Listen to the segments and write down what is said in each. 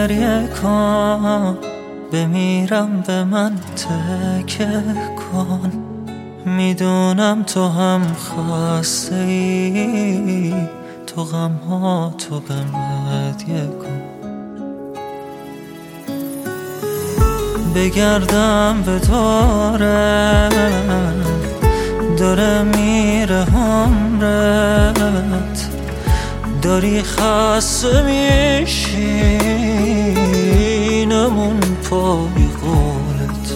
گریه کن، بمیرم به من تکه کن. میدونم تو هم خواسته ای، تو غم ها تو به هدیه کن. بگردم به داره میره عمرت، داری خسته میشی نمون پای قولت.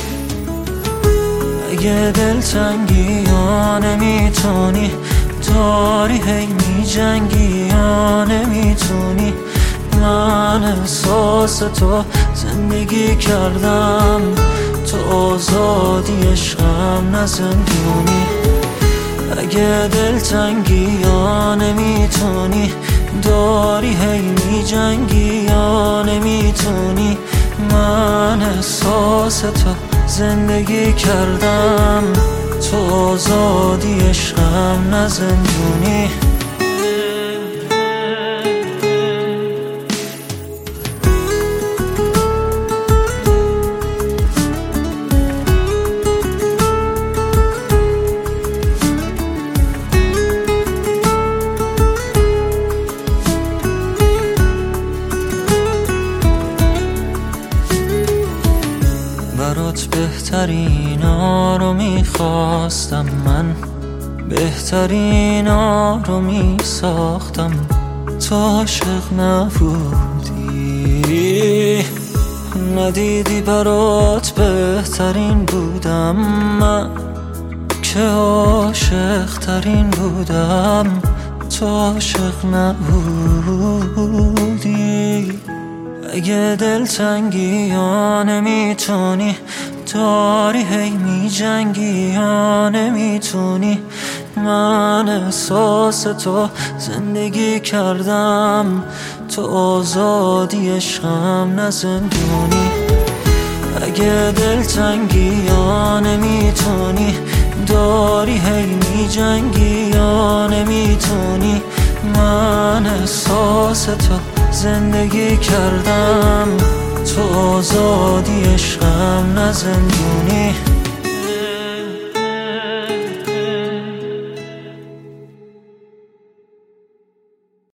اگه دلتنگی یا نمیتونی، داری هی میجنگی یا نمیتونی. من احساس تو زندگی کردم، تو آزادی عشقم نه زندونی. اگه دلتنگی یا نمیتونی، داری هی میجنگی یا نمیتونی. من احساس تو زندگی کردم، تو آزادی عشقم نه زندونی. برات بهترینا رو میخواستم، من بهترینا رو میساختم. تو عاشق نبودی، ندیدی برات بهترین بودم من، که عاشق ترین بودم. تو عاشق نبودی. اگه دلتنگی یا نمیتونی، داری هی میجنگی یا نمیتونی. من احساس تو زندگی کردم، تو آزادی عشقم نه زندونی. اگه دلتنگی یا نمیتونی، داری هی میجنگی یا نمیتونی. من احساس تو زندگی کردم، تو آزادی عشقم نه زندونی.